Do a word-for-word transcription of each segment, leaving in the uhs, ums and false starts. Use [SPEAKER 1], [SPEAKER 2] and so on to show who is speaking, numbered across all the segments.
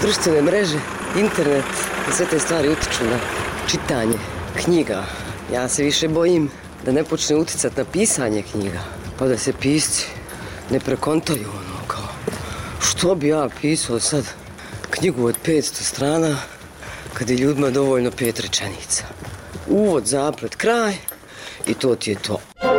[SPEAKER 1] društvene mreže, internet i sve te stvari utiču na čitanje knjiga. Ja se više bojim da ne počne uticati na pisanje knjiga, pa da se pisci ne prekontaju ono kao što bi ja pisao sad knjigu od petsto strana kad je ljudima dovoljno pet rečenica. Uvod, zaplet, kraj i to ti je to.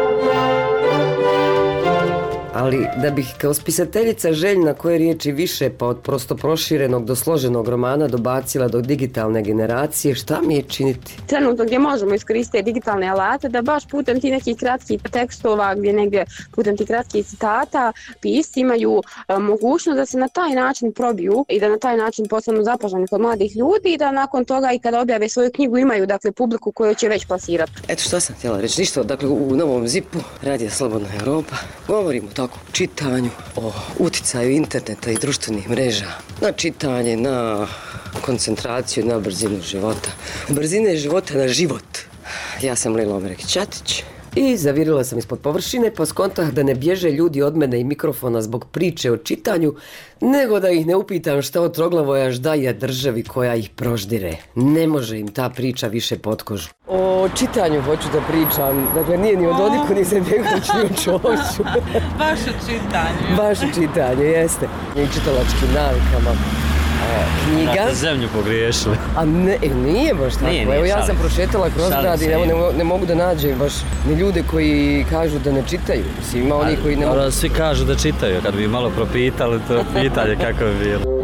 [SPEAKER 1] Ali da bih kao spisateljica željna koje riječi više pa od prosto proširenog do složenog romana dobacila do digitalne generacije, šta mi je činiti?
[SPEAKER 2] Trenutno gdje možemo iskoristiti digitalne alate da baš putem ti nekih kratkih tekstova gdje negdje putem ti kratkih citata pisci imaju e, mogućnost da se na taj način probiju i da na taj način postanu zapaženi kod mladih ljudi i da nakon toga i kada objave svoju knjigu imaju dakle publiku koju će već plasirati.
[SPEAKER 1] Eto što sam htjela reći, ništa, dakle u Novom zipu Radija Slobodna Europa govorimo tako o čitanju, o uticaju interneta i društvenih mreža na čitanje, na koncentraciju, na brzinu života. Brzine života na život. Ja sam Lila Omerek-Ćatić. I zavirila sam ispod površine pa skontah da ne bježe ljudi od mene i mikrofona zbog priče o čitanju, nego da ih ne upitam šta od Troglavoja ždaja državi koja ih proždire. Ne može im ta priča više pod kožu. O čitanju hoću da pričam, dakle nije ni o Dodiku, ni Izetbegoviću, ni o Čoviću.
[SPEAKER 3] Baš o čitanju.
[SPEAKER 1] Baš o čitanju, jeste. I čitalačkim navikama. Knjiga.
[SPEAKER 4] Dakle, zemlju pogriješili.
[SPEAKER 1] A ne, nije baš tako. Nije, nije, Evo ja sam prošetala kroz grad i ne, ne mogu da nađem baš ni ljude koji kažu da ne čitaju. Mislim, ima oni koji ne mogu...
[SPEAKER 4] Ali svi kažu da čitaju, kad bi malo propitali to pitanje kako bi bilo.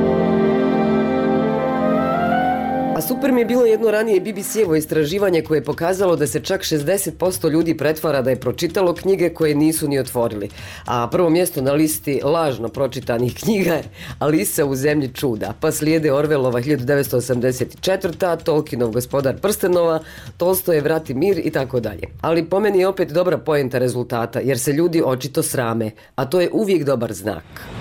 [SPEAKER 1] A super mi je bilo jedno ranije B B C-evo istraživanje koje je pokazalo da se čak šezdeset posto ljudi pretvara da je pročitalo knjige koje nisu ni otvorili. A prvo mjesto na listi lažno pročitanih knjiga je Alisa u zemlji čuda, pa slijede Orwellova hiljadu devetsto osamdeset četvrta, Tolkienov Gospodar prstenova, Tolstojev Rat i mir i tako dalje. Ali po meni je opet dobra poenta rezultata, jer se ljudi očito srame, a to je uvijek dobar znak.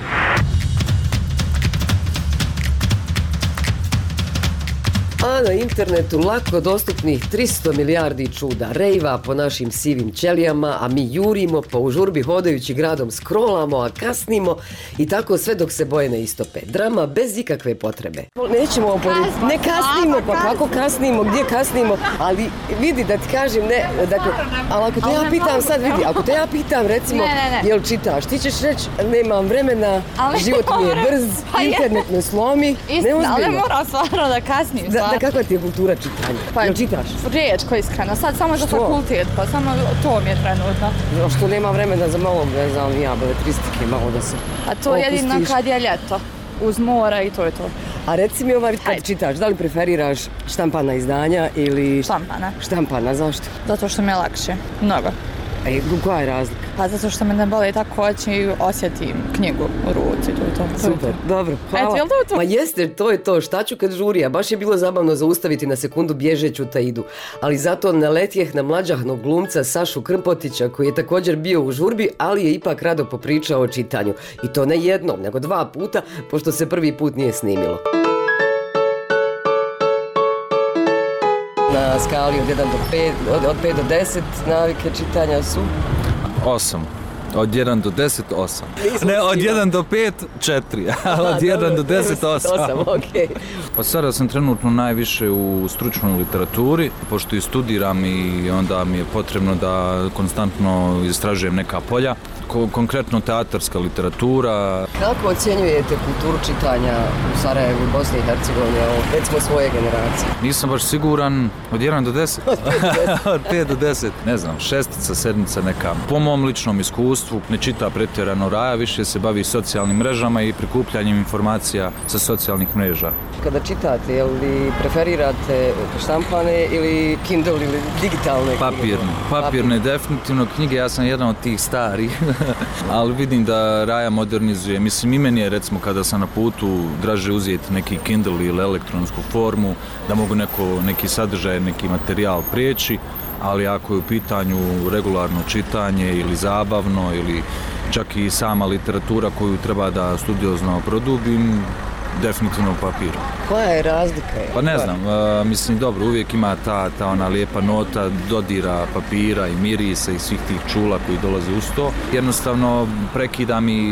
[SPEAKER 1] A na internetu lako dostupnih tristo milijardi čuda, rejva po našim sivim ćelijama, a mi jurimo pa u žurbi hodajući gradom scrollamo, a kasnimo i tako sve dok se boje ne istope. Drama bez ikakve potrebe. Nećemo oporediti, ne kasnimo, pa kako kasnimo, gdje kasnimo, ali vidi da ti kažem, ne, dakle, ali ako te ja pitam sad, vidi, ako te ja pitam recimo, ne, ne, ne. Jel čitaš, ti ćeš reći, nemam vremena, život mi je brz, internet me slomi, neozbiljno.
[SPEAKER 3] Ali mora stvarno da kasnim,
[SPEAKER 1] da, kakva ti je kultura čitanja?
[SPEAKER 3] Pa,
[SPEAKER 1] jel čitaš?
[SPEAKER 3] Rijetko iskreno, sad samo za fakultet, pa samo to mi je trenutno.
[SPEAKER 1] Što nema vremena za malo, ne znam, ja, beletristike, malo da se
[SPEAKER 3] A to je jedino kad je ljeto, uz mora i to je to.
[SPEAKER 1] A reci mi ovaj, kad Ajde. čitaš, da li preferiraš štampana izdanja ili...
[SPEAKER 3] Štampana.
[SPEAKER 1] Štampana, zašto?
[SPEAKER 3] Zato što mi je lakše, mnogo.
[SPEAKER 1] E, koja je razlika?
[SPEAKER 3] Pa zato što me ne boli tako oči i osjetim knjigu u ruci, to je to.
[SPEAKER 1] Super, dobro, hvala.
[SPEAKER 3] Eto, jel to to?
[SPEAKER 1] Ma jeste, to je to, šta ću kad žurija, baš je bilo zabavno zaustaviti na sekundu bježeću Taidu, ali zato naletjeh na mlađahnog glumca Sašu Krmpotića koji je također bio u žurbi, ali je ipak rado popričao o čitanju. I to ne jednom, nego dva puta, pošto se prvi put nije snimilo. Na skali od jedan do pet, od, od pet do deset navike čitanja su?
[SPEAKER 5] osam. Od jedan do deset, osam. Ne, od jedan do pet, četiri. Ali od jedan do deset, osam.
[SPEAKER 1] Okay.
[SPEAKER 5] Pa sada sam trenutno najviše u stručnoj literaturi, pošto i studiram i onda mi je potrebno da konstantno istražujem neka polja. Ko- konkretno teatarska literatura.
[SPEAKER 1] Kako ocjenjujete kulturu čitanja u Sarajevu, Bosni i Hercegovini, recimo svoje generacije?
[SPEAKER 5] Nisam baš siguran, od jedan do deset. Od pet do deset. Ne znam, šestica, sedmica neka. Po mom ličnom iskustvu ne čita pretjerano Raja, više se bavi socijalnim mrežama i prikupljanjem informacija sa socijalnih mreža.
[SPEAKER 1] Kada čitate, je li preferirate štampane ili Kindle ili digitalne knjige?
[SPEAKER 5] Papirne. Papirne, definitivno knjige, ja sam jedan od tih starih. Ali vidim da Raja modernizuje. Mislim, i meni je, recimo, kada sam na putu, draže uzeti neki Kindle ili elektronsku formu, da mogu neko, neki sadržaj, neki materijal prijeći, ali ako je u pitanju regularno čitanje ili zabavno ili čak i sama literatura koju treba da studiozno produbim, definitivno papir.
[SPEAKER 1] Koja je razlika?
[SPEAKER 5] Pa ne znam, uh, mislim dobro, uvijek ima ta, ta ona lijepa nota dodira papira i mirisa i svih tih čula koji dolaze uz to. Jednostavno prekida mi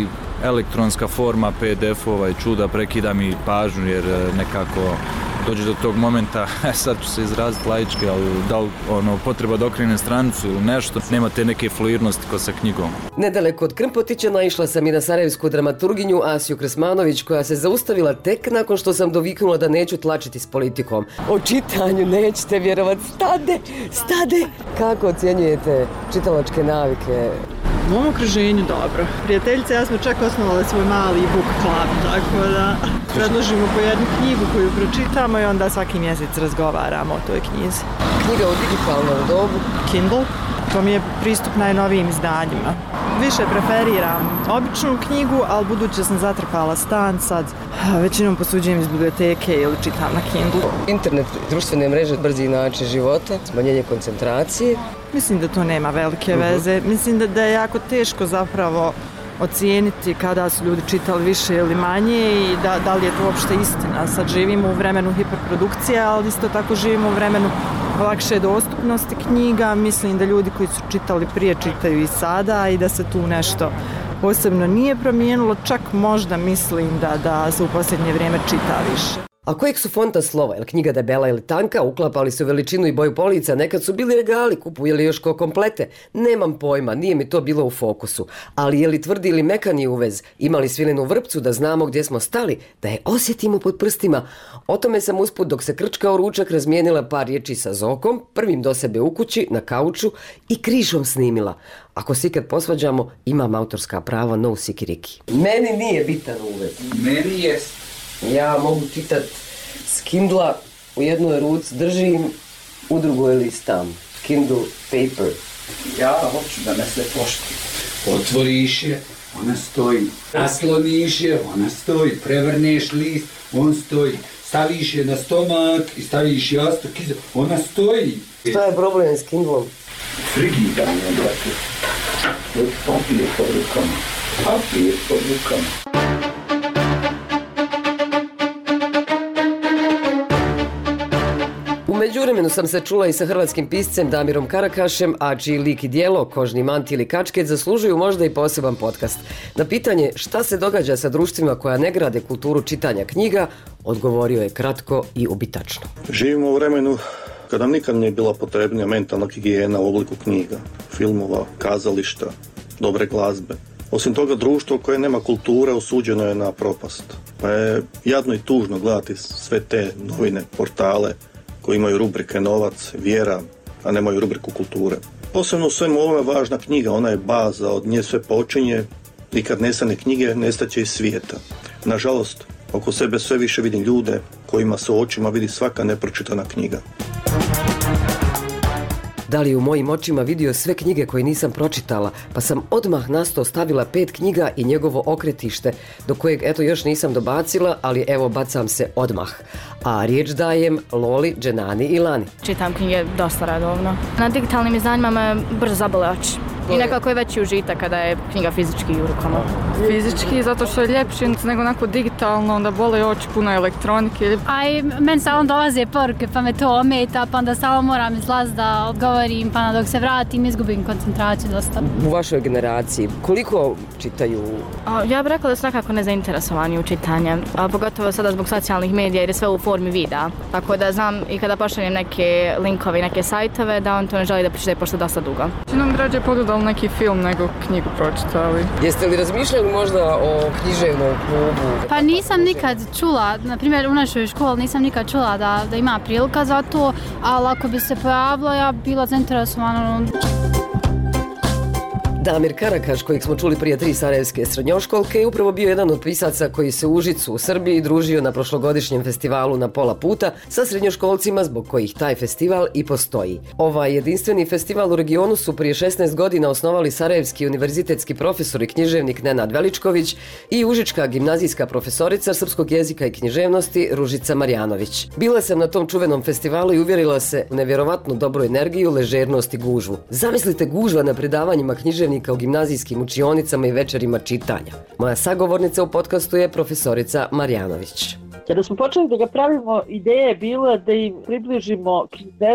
[SPEAKER 5] elektronska forma P D F-ova i čuda prekida mi pažnju jer nekako dođe do tog momenta, sad ću se izraziti laički, ali da li ono, potreba da okrene stranicu ili nešto, nema te neke fluidnosti ko sa knjigom.
[SPEAKER 1] Nedaleko od Krmpotića naišla sam i na sarajevsku dramaturginju Asiju Krsmanović, koja se zaustavila tek nakon što sam doviknula da neću tlačiti s politikom. O čitanju nećete vjerovat, stade, stade! Kako ocjenjujete čitalačke navike?
[SPEAKER 6] U mom okruženju dobro. Prijateljice, ja smo čak osnovali svoj mali book club, tako da predložimo po jednu knjigu koju pročitamo i onda svaki mjesec razgovaramo o toj knjizi.
[SPEAKER 1] Knjiga u digitalnom dobu?
[SPEAKER 6] Kindle. To mi je pristup najnovijim izdanjima. Više preferiram običnu knjigu, ali budući da sam zatrpala stan, sad većinom posuđujem iz biblioteke ili čitam na Kindle.
[SPEAKER 1] Internet, društvene mreže, brzi način života, smanjenje koncentracije.
[SPEAKER 6] Mislim da to nema velike veze. Uh-huh. Mislim da, da je jako teško zapravo ocijeniti kada su ljudi čitali više ili manje i da, da li je to uopšte istina. Sad živimo u vremenu hiperprodukcije, ali isto tako živimo u vremenu lakše dostupnosti knjiga. Mislim da ljudi koji su čitali prije čitaju i sada i da se tu nešto posebno nije promijenilo. Čak možda mislim da, da se u posljednje vrijeme čita više.
[SPEAKER 1] A kojeg su fonta slova, ili knjiga debela ili tanka, uklapali su veličinu i boju polica, nekad su bili regali, kupujeli još ko komplete, nemam pojma, nije mi to bilo u fokusu. Ali je li tvrdi ili mekani uvez, imali svilenu vrpcu da znamo gdje smo stali, da je osjetimo pod prstima. O tome sam usput dok se krčkao ručak razmijenila par riječi sa Zokom, prvim do sebe u kući, na kauču i krišom snimila. Ako se ikad posvađamo, imam autorska prava, no sikiriki. Meni nije bitan uvez.
[SPEAKER 7] Meni je...
[SPEAKER 1] Ja mogu čitat s Kindla, u jednoj ruci držim, u drugoj listam. Kindle paper.
[SPEAKER 7] Ja hoću da me se poštuje. Otvoriš je, ona stoji. Nasloniš je, ona stoji. Prevrneš list, on stoji. Staviš je na stomak i staviš jastuk iza, ona stoji.
[SPEAKER 1] Šta je problem s Kindlom?
[SPEAKER 7] Frigidanje, brate. Papir pod rukama. Papir pod rukama.
[SPEAKER 1] U međuvremenu sam se čula i sa hrvatskim piscem Damirom Karakašem, a čiji lik i djelo, Kožni manti ili kačket, zaslužuju možda i poseban podcast. Na pitanje šta se događa sa društvima koja ne grade kulturu čitanja knjiga, odgovorio je kratko i ubitačno.
[SPEAKER 8] Živimo u vremenu kada nikad nije bila potrebnija mentalna higijena u obliku knjiga, filmova, kazališta, dobre glazbe. Osim toga, društvo koje nema kulture osuđeno je na propast. Pa je jadno i tužno gledati sve te novine, portale koji imaju rubrike novac, vjera, a nemaju rubriku kulture. Posebno u svemu ovome važna knjiga, ona je baza, od nje sve počinje i kad nestane knjige, nestaće iz svijeta. Nažalost, oko sebe sve više vidim ljude kojima se u očima vidi svaka nepročitana knjiga.
[SPEAKER 1] Da li je u mojim očima vidio sve knjige koje nisam pročitala, pa sam odmah na sto stavila pet knjiga i njegovo okretište, do kojeg eto još nisam dobacila, ali evo bacam se odmah. A riječ dajem Loli, Dženani i Lani.
[SPEAKER 3] Čitam knjige dosta redovno. Na digitalnim izdanjima me brzo zabole oči. I nekako je veći užitak kada je knjiga fizički u rukama.
[SPEAKER 9] Fizički, zato što je ljepši nego onako digitalno, onda bole oči, puno elektronike.
[SPEAKER 10] A i meni stalno dolaze poruke pa me to ometa, pa onda stalno moram izlaziti da odgovorim, pa dok se vratim izgubim koncentraciju dosta.
[SPEAKER 1] U vašoj generaciji koliko čitaju?
[SPEAKER 3] A, ja bih rekla da su nekako nezainteresovani u čitanje, a pogotovo sada zbog socijalnih medija jer je sve u formi videa. Tako da znam i kada pošaljem neke linkove i neke sajtove da on to ne želi da pročita pošto je dosta dugo.
[SPEAKER 9] Činom građe pogledali neki film nego knjigu pročitali.
[SPEAKER 1] Jeste li razmišljali možda o književnom klubu?
[SPEAKER 10] Pa nisam nikad čula, na primjer u našoj školi nisam nikad čula da, da ima prilika za to, ali ako bi se pojavila ja bila zainteresovana.
[SPEAKER 1] Damir Karakaš, kojeg smo čuli prije tri sarajevske srednjoškolke, je upravo bio jedan od pisaca koji se u Užicu u Srbiji družio na prošlogodišnjem festivalu Na pola puta sa srednjoškolcima zbog kojih taj festival i postoji. Ovaj jedinstveni festival u regionu su prije šesnaest godina osnovali sarajevski univerzitetski profesor i književnik Nenad Veličković i užička gimnazijska profesorica srpskog jezika i književnosti Ružica Marjanović. Bila sam na tom čuvenom festivalu i uvjerila se u nevjerovatnu dobru energiju, ležernost i gužvu. Zamislite gužva na predavanjima književnika u gimnazijskim učionicama i večerima čitanja. Moja sagovornica u podcastu je profesorica Marjanović.
[SPEAKER 11] Kada smo počeli da ga pravimo, ideja je bila da im približimo književnost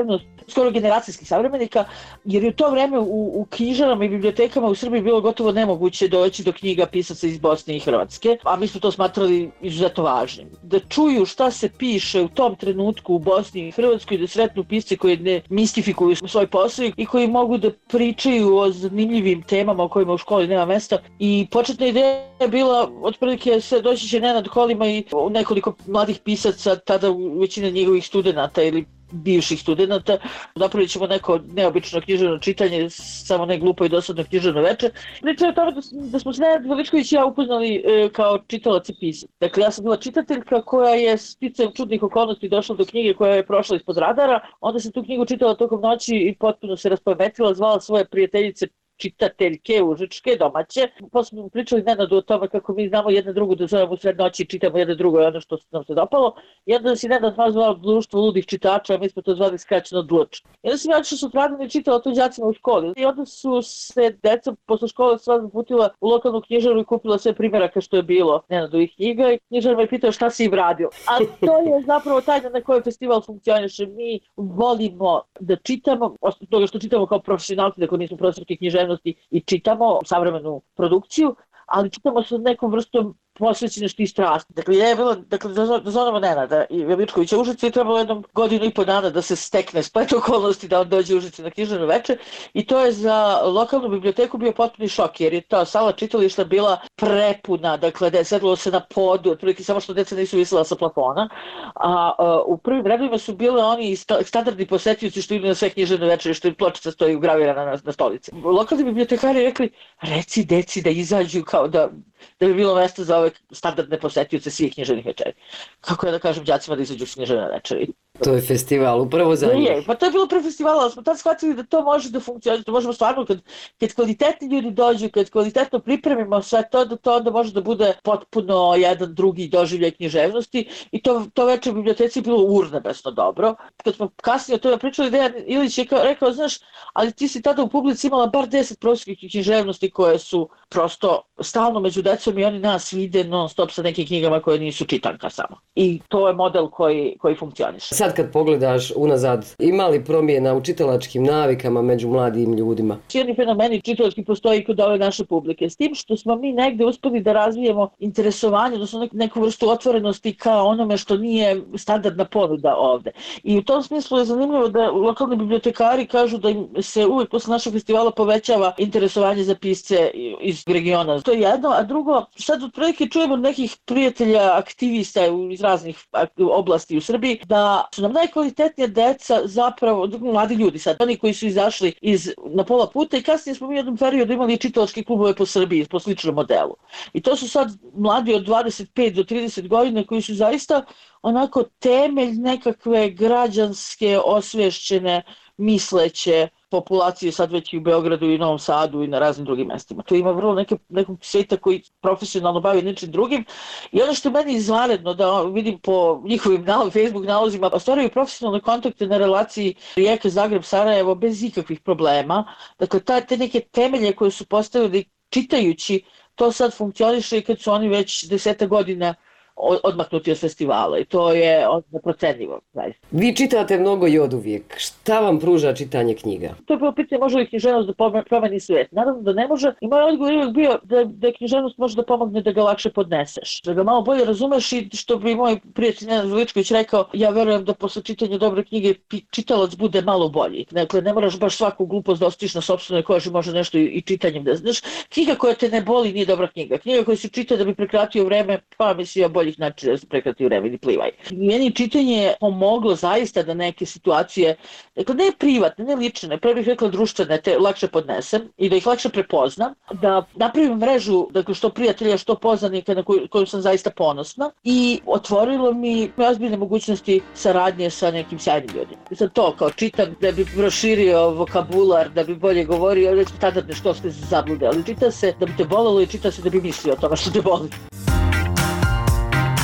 [SPEAKER 11] skoro generacijskih savremenika, jer je u to vreme u, u knjižarama i bibliotekama u Srbiji bilo gotovo nemoguće doći do knjiga pisaca iz Bosne i Hrvatske, a mi smo to smatrali izuzetno važnim. Da čuju šta se piše u tom trenutku u Bosni i Hrvatskoj, da sretnu pisce koji ne mistifikuju svoj posao i koji mogu da pričaju o zanimljivim temama o kojima u školi nema mesta. I početna ideja je bila, otprilike se doći će Nenad Kolima i nekoliko mladih pisaca, tada većina njegovih studenata ili bivših studenata, napravit ćemo neko neobično književno čitanje, samo ne glupo i dosadno književno veče. Priča je o tome da, da smo se Nenad Veličković i ja upoznali e, kao čitalac i pisac. Dakle, ja sam bila čitateljka koja je sticajem čudnih okolnosti došla do knjige koja je prošla ispod radara, onda sam tu knjigu čitala tokom noći i potpuno se raspametila, zvala svoje prijateljice čitateljke užičke, domaće. Posle smo pričali Nenadu o tome kako mi znamo jedna drugu da zovemo u sred noći i čitamo jedno drugo ono što nam se dopalo. I onda si Nenad nas zvao društvo ludih čitača, a mi smo to zvali skraćeno dluč. I onda sam ja što su sutradan i čitala to đacima u školi. I onda su se deca posle škole sva zaputila u lokalnu knjižaru i kupila sve primjeraka što je bilo Nenadovih knjiga i knjižar me pitao šta si im radio. A to je zapravo tajna na kojoj festival funkcioniše. Mi volimo da čitamo, osim toga što čitamo kao profesionalci, dakle nismo profesorki književnosti i čitamo savremenu produkciju, ali čitamo sa nekom vrstom posvećenosti i strasti. Dakle, je bilo, dakle, da zovemo Nenada i Veličkovića Užice i trebalo jednom godinu i po dana da se stekne splet okolnosti da on dođe u Užice na književno veče i to je za lokalnu biblioteku bio potpuni šok jer je ta sala čitališta bila prepuna, dakle, da je sedlo se na podu, otprilike samo što deca nisu visela sa plafona, a, a u prvim redovima su bile oni standardni posetioci što idu na sve književne večere, što im pločica stoji ugravirana na, na stolici. Lokalni bibliotekari rekli, reci deci da izađu kao da da bi bilo mjesto za ove standardne posetioce svih književnih večeri. Kako ja da kažem đacima da izađu s književne večeri?
[SPEAKER 1] To je festival, upravo za njih.
[SPEAKER 11] Pa to je bilo pre festivala, ali smo tad shvatili da to može da funkcioniše, da možemo stvarno, kad, kad kvalitetni ljudi dođu, kad kvalitetno pripremimo sve to, da to onda može da bude potpuno jedan drugi doživljaj književnosti i to, to večer u biblioteci je bilo urnebesno dobro. Kad smo kasnije o tome pričali, Dejan Ilić je kao, rekao, znaš, ali ti si tada u publici imala bar deset profesorskih književnosti koje su prosto stalno među decom i oni nas vide non stop sa nekim knjigama koje nisu čitanka samo. I to je model koji, koji funkcioniše.
[SPEAKER 1] Sad kad pogledaš unazad, ima li promjena u čitalačkim navikama među mladim ljudima?
[SPEAKER 11] Jedni fenomeni čitalački postoji kod ove naše publike. S tim što smo mi negde uspeli da razvijemo interesovanje, odnosno neku vrstu otvorenosti ka onome što nije standardna ponuda ovde. I u tom smislu je zanimljivo da lokalni bibliotekari kažu da im se uvijek posle našeg festivala povećava interesovanje za pisce iz regiona. To je jedno, a drugo, sad otprilike čujemo nekih prijatelja, aktivista iz raznih oblasti u Srbiji, da su nam najkvalitetnija deca zapravo, mladi ljudi sad, oni koji su izašli iz, na pola puta i kasnije smo u jednom periodu imali čitalačke klubove po Srbiji po sličnom modelu. I to su sad mladi od dvadeset pet do trideset godina koji su zaista onako temelj nekakve građanske, osvješćene, misleće populacije sad već i u Beogradu i Novom Sadu i na raznim drugim mestima. Tu ima vrlo neke, nekog sveta koji profesionalno bavi nečim drugim i ono što je meni izvanredno da vidim po njihovim nalog, Facebook nalozima, ostvaraju profesionalne kontakte na relaciji Rijeka, Zagreb, Sarajevo bez ikakvih problema. Dakle, ta, te neke temelje koje su postavili čitajući, to sad funkcioniše i kad su oni već deseta godina odmaknuti od festivala i to je neprocenljivo.
[SPEAKER 1] Vi čitate mnogo i oduvijek. Šta vam pruža čitanje knjiga?
[SPEAKER 11] To je bilo pitanje može li književnost da promeni svijet. Naravno da ne može i moj odgovor je uvijek bio da, da književnost može da pomogne da ga lakše podneseš. Da ga malo bolje razumeš i što bi moj prijatelj Nenad Veličković rekao, ja verujem da posle čitanja dobre knjige čitalac bude malo bolji. Dakle, ne moraš baš svaku glupost da ostiš na sopstvenoj koži, može nešto i, i čitanjem da znaš. Knjiga koja te ne boli nije dobra knjiga. Knjiga koja se čita da bi prekratio vreme, pa mislim ja bolje način da se prekrati vreme ili plivaj. Meni čitanje je pomoglo zaista da neke situacije, dakle ne privatne, ne lične, pre bih rekla društvene, te lakše podnesem i da ih lakše prepoznam, da napravim mrežu, dakle što prijatelja, što poznanika na koju, koju sam zaista ponosna i otvorilo mi ozbiljne mogućnosti saradnje sa nekim sjajnim ljudima. I sad to kao čitam da bi proširio vokabular, da bi bolje govorio, već standardne školske zablude, ali čita se da bi te bolelo i čita se da bi mislio o tome što te boli.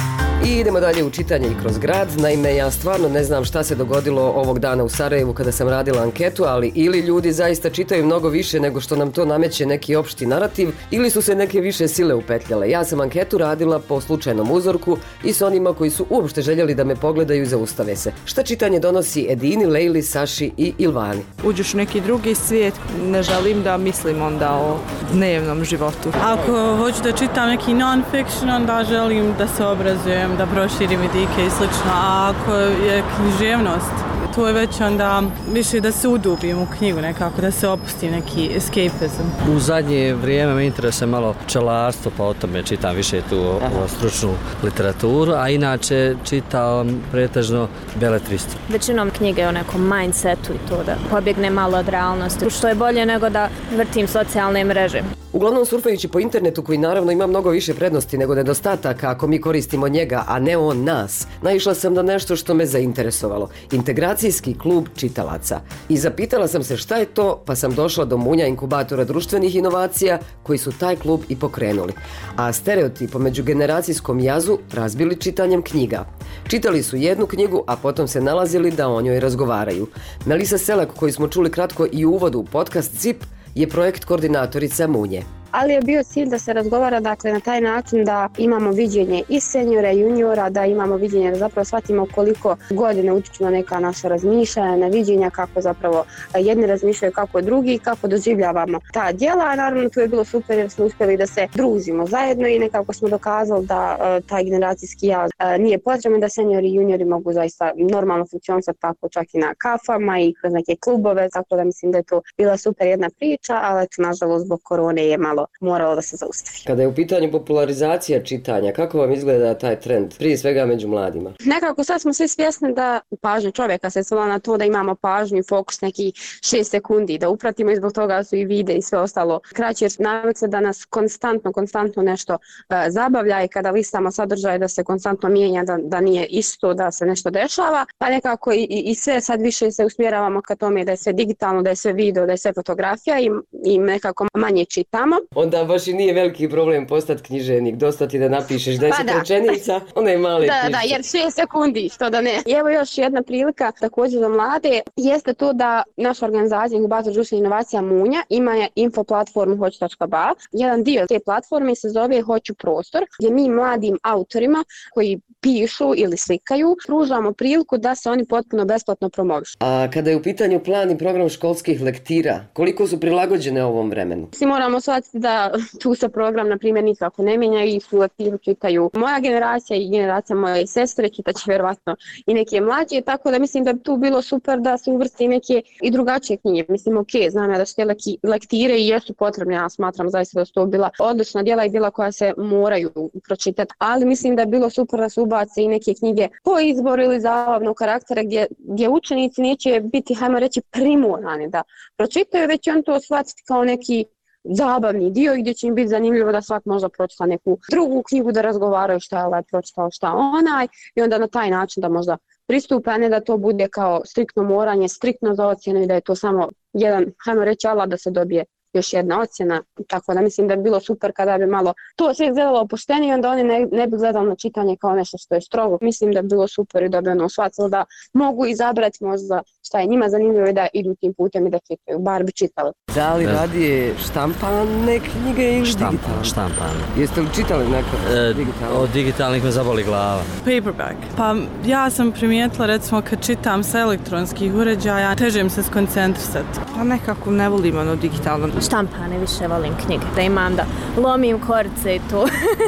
[SPEAKER 1] I idemo dalje u čitanje i kroz grad. Naime, ja stvarno ne znam šta se dogodilo ovog dana u Sarajevu kada sam radila anketu, ali ili ljudi zaista čitaju mnogo više nego što nam to nameće neki opšti narativ, ili su se neke više sile upetljale. Ja sam anketu radila po slučajnom uzorku i s onima koji su uopšte željeli da me pogledaju i zaustave se. Šta čitanje donosi Edini, Lejli, Saši i Ilvani?
[SPEAKER 6] Uđeš u neki drugi svijet, ne želim da mislim onda o dnevnom životu.
[SPEAKER 12] Ako hoću da čitam neki non-fiction, onda želim da se obrazujem, da proširim vidike i slično, a ako je književnost, to je već onda više da se udubim u knjigu nekako, da se opustim neki escapism.
[SPEAKER 4] U zadnje vrijeme me interesuje malo pčelarstvo, pa o tome čitam više tu o, o stručnu literaturu, a inače čitam pretežno beletristu.
[SPEAKER 13] Većinom knjige o nekom mindsetu i to da pobjegne malo od realnosti, što je bolje nego da vrtim socijalne mreže.
[SPEAKER 1] Uglavnom surfajući po internetu, koji naravno ima mnogo više prednosti nego nedostataka ako mi koristimo njega, a ne on nas, naišla sam na nešto što me zainteresovalo. Integracijski klub čitalaca. I zapitala sam se šta je to, pa sam došla do munja inkubatora društvenih inovacija koji su taj klub i pokrenuli. A stereotip o međugeneracijskom jazu razbili čitanjem knjiga. Čitali su jednu knjigu, a potom se nalazili da o njoj razgovaraju. Melisa Selak, koju smo čuli kratko i u uvodu u podcast Zip, je projekt koordinatorica Munje.
[SPEAKER 2] Ali je bio cilj da se razgovara, dakle, na taj način da imamo viđenje i seniora i juniora, da imamo viđenje, da zapravo shvatimo koliko godine utiču na neka naša razmišljanja, na viđenja, kako zapravo jedni razmišljaju kako drugi, kako doživljavamo ta djela. A naravno tu je bilo super jer smo uspjeli da se družimo zajedno i nekako smo dokazali da uh, taj generacijski jaz uh, nije potreban, da seniori i juniori mogu zaista normalno funkcionisati tako čak i na kafama i kroz neke klubove, tako da mislim da je to bila super jedna priča, ali eto, nažalost zbog korone je malo moralo da se zaustavi.
[SPEAKER 1] Kada je u pitanju popularizacija čitanja, kako vam izgleda taj trend, prije svega među mladima?
[SPEAKER 2] Nekako sad smo svi svjesni da pažnja čovjeka se svela na to da imamo pažnju i fokus neki šest sekundi, da upratimo i zbog toga su i vide i sve ostalo kraće, jer navikli da nas konstantno, konstantno nešto uh, zabavlja i kada listamo sadržaj da se konstantno mijenja, da, da nije isto, da se nešto dešava, pa nekako i, i, i sve sad više se usmjeravamo ka tome da je sve digitalno, da je sve video, da je sve fotografija i, i nekako manje čitamo.
[SPEAKER 1] Onda baš i nije veliki problem postati književnik, dosta ti da napišeš deset pa rečenica, ona je male
[SPEAKER 2] da, da, jer šest sekundi, što da ne. I evo još jedna prilika također za mlade, jeste to da naša organizacija Inkubator društvenih inovacija Munja ima info platformu hoću točka ba. Jedan dio te platforme se zove Hoću prostor, gdje mi mladim autorima koji pišu ili slikaju, pružamo priliku da se oni potpuno besplatno promovišu.
[SPEAKER 1] A kada je u pitanju plan i program školskih lektira, koliko su prilagođene ovom vremenu?
[SPEAKER 2] Svi moramo shvatiti da tu se program, na primjer, nikako ne mijenja i su lektiru čitaju moja generacija i generacija moje sestre, čitaće vjerovatno i neke mlađe, tako da mislim da bi tu bilo super da se uvrsti neke i drugačije knjige. Mislim, ok, znam ja da su te lektire i jesu potrebne, ja smatram zaista da su to bila odlična djela i djela koja se moraju pročitati, ali mislim da bi bilo super da se ubace i neke knjige po izboru ili zabavnog karaktera gdje, gdje učenici neće biti, hajmo reći, primorani da pročitaju, već on to shvatiti kao neki zabavni dio gdje će im biti zanimljivo da svak možda pročita neku drugu knjigu, da razgovaraju šta je ovaj pročitao, šta onaj i onda na taj način da možda pristupe, a ne da to bude kao striktno moranje, striktno za ocjenu i da je to samo jedan, hajmo reći, alat da se dobije još jedna ocjena, tako da mislim da bi bilo super kada bi malo to sve izgledalo opuštenije, onda oni ne, ne bi gledali na čitanje kao nešto što je strogo. Mislim da bi bilo super i da bi ono shvatilo da mogu izabrati možda šta je njima zanimljivo i da idu tim putem i da čitaju, bar bi čitali.
[SPEAKER 1] Da li radije štampane knjige ili
[SPEAKER 4] Štampan,
[SPEAKER 1] digitalne?
[SPEAKER 4] Štampane.
[SPEAKER 1] Jeste li čitali nekad
[SPEAKER 4] E,
[SPEAKER 1] digitalne?
[SPEAKER 4] od digitalnih me zaboli glava.
[SPEAKER 12] Paperback. Pa ja sam primijetila, recimo, kad čitam sa elektronskih uređaja, teže mi se skoncentrisati.
[SPEAKER 6] Pa nekako ne volim ono digitalno.
[SPEAKER 13] Štampane više volim knjige, da imam da lomim korce i to.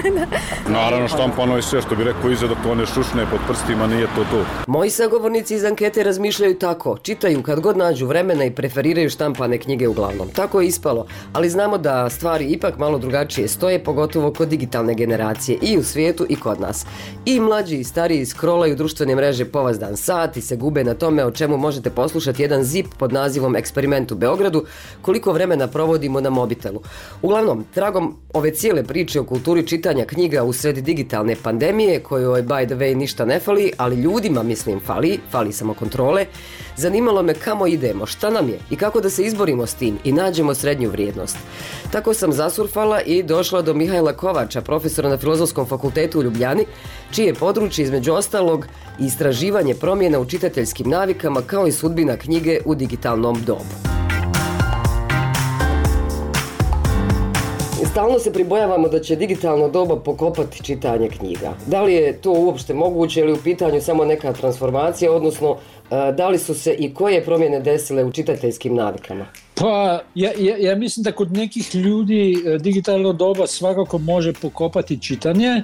[SPEAKER 14] Naravno, štampano je sve, što bi rekao, iza dok to one šušne pod prstima, nije to to.
[SPEAKER 1] Moji sagovornici iz ankete razmišljaju tako, čitaju kad god nađu vremena i preferiraju štampane knjige uglavnom. Tako je ispalo, ali znamo da stvari ipak malo drugačije stoje, pogotovo kod digitalne generacije i u svijetu i kod nas. I mlađi i stariji scrollaju društvene mreže povazdan sat i se gube na tome o čemu možete poslušati jedan zip pod nazivom Eksperiment u Beogradu, koliko vremena provode provodimo na mobitelu. Uglavnom, tragom ove cijele priče o kulturi čitanja knjiga u sred digitalne pandemije, kojoj by the way ništa ne fali, ali ljudima mislim fali, fali samo kontrole, zanimalo me kamo idemo, šta nam je i kako da se izborimo s tim i nađemo srednju vrijednost. Tako sam zasurfala i došla do Mihajla Kovača, profesora na Filozofskom fakultetu u Ljubljani, čije je područje između ostalog istraživanje promjena u čitateljskim navikama kao i sudbina knjige u digitalnom dobu. Stalno se pribojavamo da će digitalno doba pokopati čitanje knjiga. Da li je to uopšte moguće ili u pitanju samo neka transformacija, odnosno da li su se i koje promjene desile u čitateljskim navikama?
[SPEAKER 15] Pa, ja, ja, ja mislim da kod nekih ljudi digitalno doba svakako može pokopati čitanje,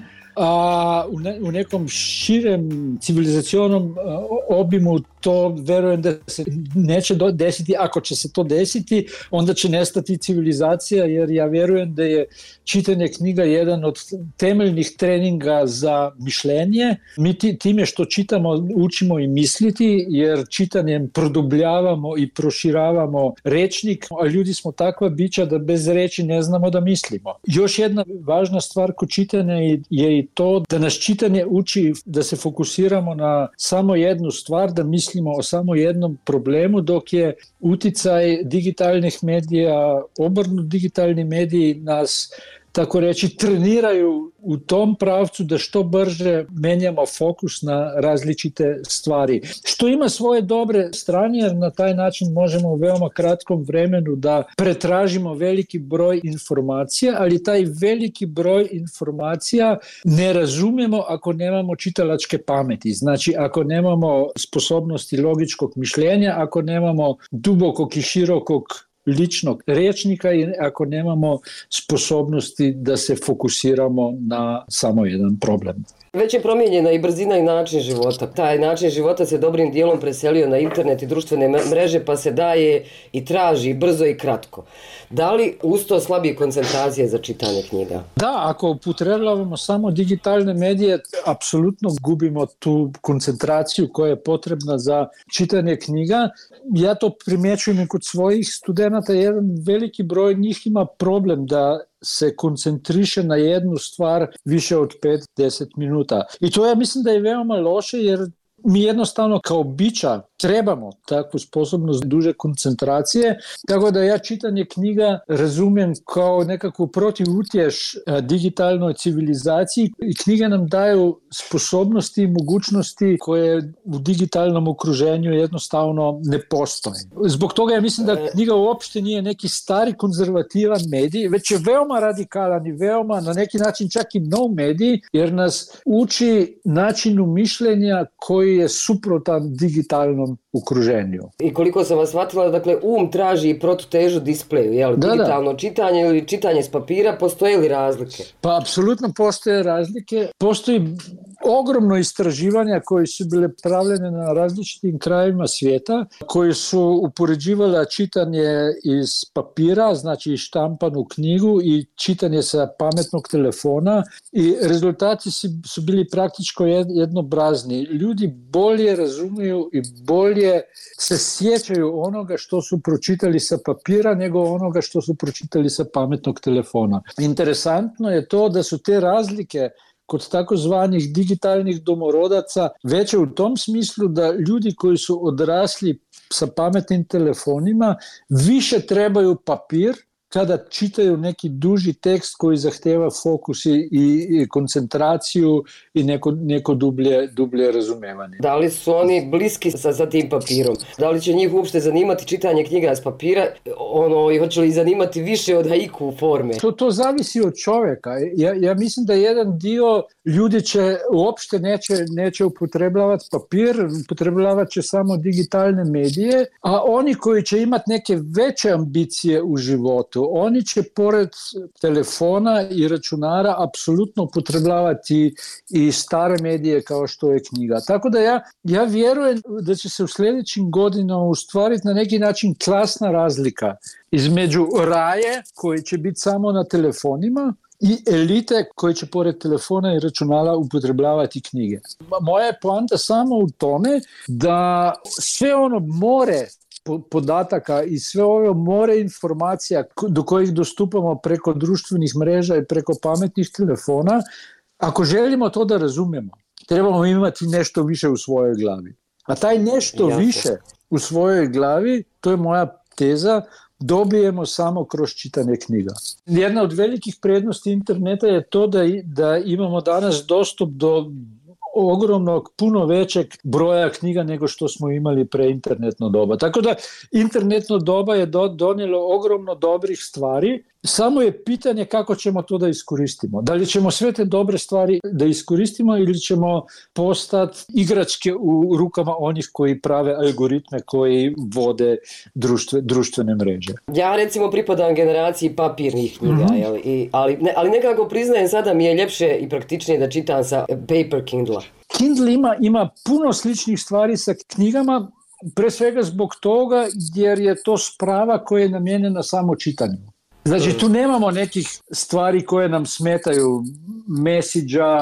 [SPEAKER 15] a u, ne, u nekom širem civilizacionom obimu to verujem da se neće desiti. Ako će se to desiti, onda će nestati civilizacija, jer ja vjerujem da je čitanje knjiga jedan od temeljnih treninga za mišljenje. Mi time što čitamo učimo i misliti, jer čitanjem produbljavamo i proširavamo rečnik, a ljudi smo takva bića da bez reči ne znamo da mislimo. Još jedna važna stvar kod čitanja je i to da nas čitanje uči da se fokusiramo na samo jednu stvar, da mislimo o samo jednom problemu, dok je uticaj digitalnih medija, obrnut digitalni mediji nas, tako reći, treniraju u tom pravcu da što brže menjamo fokus na različite stvari. Što ima svoje dobre strane, jer na taj način možemo u veoma kratkom vremenu da pretražimo veliki broj informacija, ali taj veliki broj informacija ne razumijemo ako nemamo čitalačke pameti. Znači, ako nemamo sposobnosti logičkog mišljenja, ako nemamo dubokog i širokog ličnog rečnika i ako nemamo sposobnosti da se fokusiramo na samo jedan problem.
[SPEAKER 1] Već je promijenjena i brzina i način života. Taj način života se dobrim dijelom preselio na internet i društvene mreže, pa se daje i traži brzo i kratko. Da li uz to slabije koncentracije za čitanje knjiga?
[SPEAKER 15] Da, ako upotrebljavamo samo digitalne medije, apsolutno gubimo tu koncentraciju koja je potrebna za čitanje knjiga. Ja to primjećujem i kod svojih studenata. Jedan veliki broj njih ima problem da se koncentriše na jednu stvar više od pet do deset minuta. I to ja mislim da je veoma loše, jer mi jednostavno kao bića trebamo takvu sposobnost duže koncentracije, tako da ja čitanje knjiga razumijem kao nekakvu protivutješ digitalnoj civilizaciji i knjige nam daju sposobnosti i mogućnosti koje u digitalnom okruženju jednostavno ne postoje. Zbog toga ja mislim da knjiga uopšte nije neki stari konzervativan medij, već je veoma radikalan i veoma na neki način čak i nov medij, jer nas uči načinu mišljenja koji je suprotan digitalnom okruženju.
[SPEAKER 1] I koliko sam vas shvatila, dakle, um traži i protutežu displeju, jel? Da, digitalno da. Čitanje ili čitanje s papira, postoje li razlike?
[SPEAKER 15] Pa apsolutno postoje razlike. Postoji ogromno istraživanja koji su bile pravljene na različitim krajevima svijeta, koji su upoređivala čitanje iz papira, znači štampanu knjigu, i čitanje sa pametnog telefona, i rezultati su bili praktičko jednobrazni. Ljudi bolje razumiju i bolje se sjećaju onoga što su pročitali sa papira nego onoga što su pročitali sa pametnog telefona. Interesantno je to da su te razlike kod takozvanih digitalnih domorodaca veće u tom smislu da ljudi koji su odrasli sa pametnim telefonima više trebaju papir kada čitaju neki duži tekst koji zahteva fokus i, i koncentraciju i neko, neko dublje, dublje razumevanje.
[SPEAKER 1] Da li su oni bliski sa, sa tim papirom? Da li će njih uopšte zanimati čitanje knjiga s papira? Ono, i hoće li zanimati više od haiku forme?
[SPEAKER 15] To, to zavisi od čovjeka. Ja, ja mislim da jedan dio ljudi će uopšte neće, neće upotrebljavati papir, upotrebljavat će samo digitalne medije, a oni koji će imati neke veće ambicije u životu, oni će pored telefona i računara apsolutno upotrebljavati i stare medije kao što je knjiga. Tako da ja, ja vjerujem da će se u sljedećim godinama ustvariti na neki način klasna razlika između raje koji će biti samo na telefonima i elite koji će pored telefona i računala upotrebljavati knjige. Moja je poanta samo u tome da sve ono more podataka i sve ove more informacija do kojih dostupamo preko društvenih mreža i preko pametnih telefona, ako želimo to da razumijemo, trebamo imati nešto više u svojoj glavi. A taj nešto
[SPEAKER 1] Jasne.
[SPEAKER 15] više u svojoj glavi, to je moja teza, dobijemo samo kroz čitanje knjiga. Jedna od velikih prednosti interneta je to da, da imamo danas dostup do ogromnog, puno većeg broja knjiga nego što smo imali pre internetno doba. Tako da internetno doba je do, donijelo ogromno dobrih stvari, samo je pitanje kako ćemo to da iskoristimo. Da li ćemo sve te dobre stvari da iskoristimo ili ćemo postati igračke u rukama onih koji prave algoritme koji vode društve, društvene mreže.
[SPEAKER 1] Ja recimo pripadam generaciji papirnih knjiga, mm-hmm. jel? I, ali, ne, ali nekako priznajem sada mi je ljepše i praktičnije da čitam sa paper Kindle.
[SPEAKER 15] Kindle ima, ima puno sličnih stvari sa knjigama, pre svega zbog toga jer je to sprava koja je namijenjena samo čitanju. Znači tu nemamo nekih stvari koje nam smetaju, mesidža,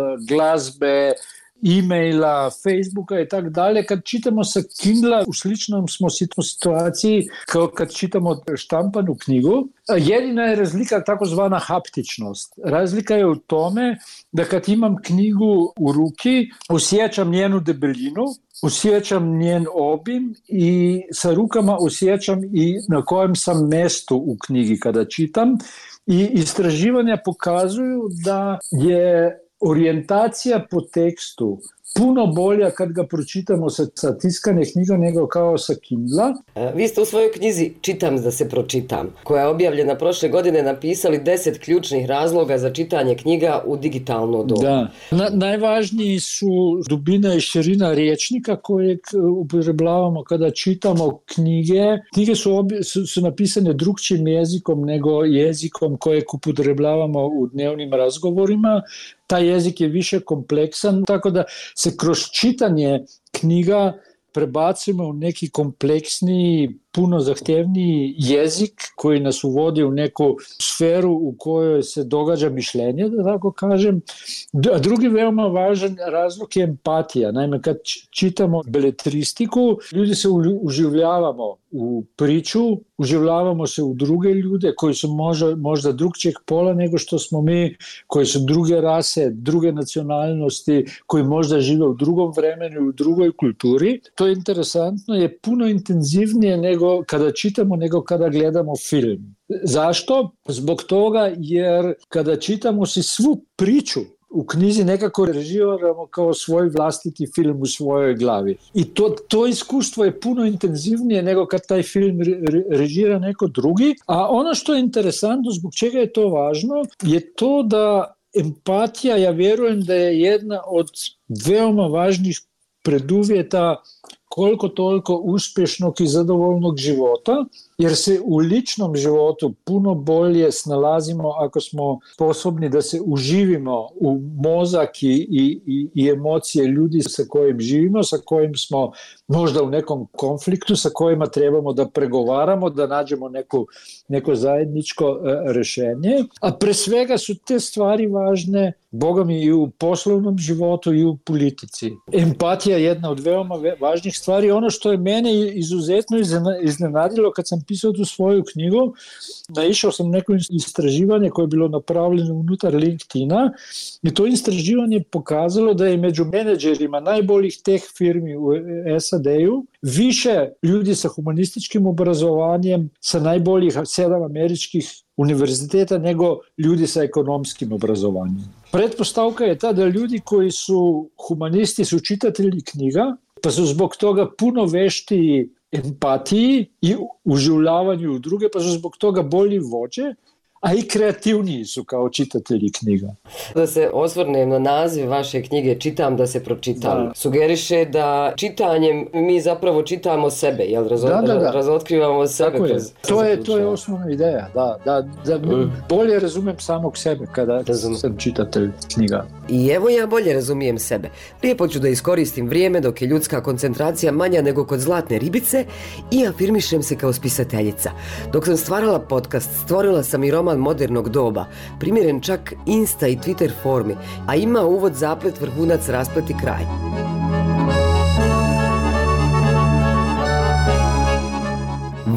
[SPEAKER 15] glazbe, e-maila, Facebooka i tako dalje. Kad čitamo sa Kindla u sličnom smo situaciji kao kad čitamo štampanu knjigu. Jedina je razlika takozvana haptičnost. Razlika je u tome da kad imam knjigu u ruki, osjećam njenu debelinu, osjećam njen obim i sa rukama osjećam i na kojem sam mjestu u knjigi kada čitam. I istraživanja pokazuju da je orijentacija po tekstu puno bolja kad ga pročitamo sa, sa tiskane knjiga nego kao sa Kindla.
[SPEAKER 1] Vi ste u svojoj knjizi Čitam da se pročitam, koja je objavljena prošle godine, napisali deset ključnih razloga za čitanje knjiga u digitalno dobu.
[SPEAKER 15] Da. Na, najvažniji su dubina i širina rječnika kojeg upotrebljavamo kada čitamo knjige. Knjige su, obje, su, su napisane drugčijim jezikom nego jezikom kojeg upotrebljavamo u dnevnim razgovorima. Taj jezik je više kompleksan, tako da se kroz čitanje knjiga prebacimo u neki kompleksniji, puno zahtevniji jezik koji nas uvodi u neku sferu u kojoj se događa mišljenje, da tako kažem. A drugi veoma važan razlog je empatija. Naime, kad čitamo beletristiku, ljudi se uživljavamo u priču, uživljavamo se u druge ljude koji su možda, možda drugčijeg pola nego što smo mi, koji su druge rase, druge nacionalnosti, koji možda žive u drugom vremenu, u drugoj kulturi. To je interesantno, je puno intenzivnije nego kada čitamo, nego kada gledamo film. Zašto? Zbog toga jer kada čitamo si svu priču u knjizi nekako režiramo kao svoj vlastiti film u svojoj glavi. I to, to iskustvo je puno intenzivnije nego kad taj film re, režira neko drugi. A ono što je interesantno, zbog čega je to važno, je to da empatija, ja vjerujem da je jedna od veoma važnih preduvjeta koliko toliko uspješnog i zadovoljnog života, jer se u ličnom životu puno bolje snalazimo ako smo sposobni da se uživimo u mozak i, i, i emocije ljudi sa kojim živimo, sa kojim smo možda u nekom konfliktu, sa kojima trebamo da pregovaramo, da nađemo neku, neko zajedničko e, rješenje. A pre svega su te stvari važne, Boga mi, i u poslovnom životu i u politici. Empatija je jedna od veoma važnih stvari. Ono što je mene izuzetno iznenadilo kad sam pisao tu svoju knjigu, naišao sam neko istraživanje koje je bilo napravljeno unutar LinkedIna i to istraživanje pokazalo da je među menadžerima najboljih teh firmi u S A D-u više ljudi sa humanističkim obrazovanjem sa najboljih sedam američkih univerziteta nego ljudi sa ekonomskim obrazovanjem. Pretpostavka je ta da ljudi koji su humanisti su čitatelji knjiga, pa su zbog toga puno veštiji empatiji i uživljavanju u druge, pa su zbog toga bolji vođe, a i kreativniji su kao čitatelji knjiga.
[SPEAKER 1] Da se osvrnem na naziv vaše knjige Čitam da se pročitam. Da. Sugeriše da čitanjem mi zapravo čitamo sebe, jel Razo- da, da, da. razotkrivamo sebe.
[SPEAKER 15] Kroz,
[SPEAKER 1] kroz
[SPEAKER 15] to, je, to je osnovna ideja, da, da, da mm. bolje razumem samog sebe kada Razum. sam čitatelj knjiga.
[SPEAKER 1] I evo ja bolje razumijem sebe. Lijepo ću da iskoristim vrijeme dok je ljudska koncentracija manja nego kod zlatne ribice i afirmišem se kao spisateljica. Dok sam stvarala podcast, stvorila sam i roman modernog doba, primjeren čak Insta i Twitter formi, a ima uvod, zaplet, vrhunac, rasplet i kraj.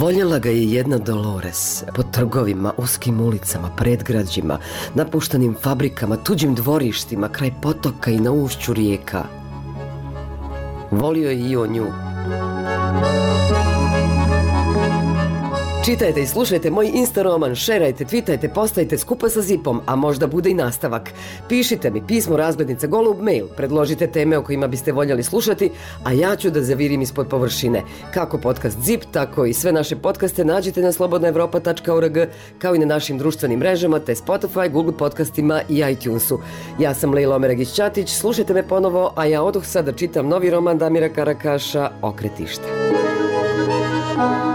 [SPEAKER 1] Voljela ga je jedna Dolores, po trgovima, uskim ulicama, predgrađima, napuštanim fabrikama, tuđim dvorištima, kraj potoka i na ušću rijeka. Volio je i on nju. Čitajte i slušajte moj Insta roman, šerajte, twitajte, postajte skupa sa Zipom, a možda bude i nastavak. Pišite mi pismo razglednica golub mail, predložite teme o kojima biste voljeli slušati, a ja ću da zavirim ispod površine. Kako podcast Zip, tako i sve naše podcaste nađete na slobodna evropa tačka org, kao i na našim društvenim mrežama, te Spotify, Google podcastima i iTunesu. Ja sam Lejla Omeragić-Ćatić, slušajte me ponovo, a ja odoh sad da čitam novi roman Damira Karakaša, Okretište.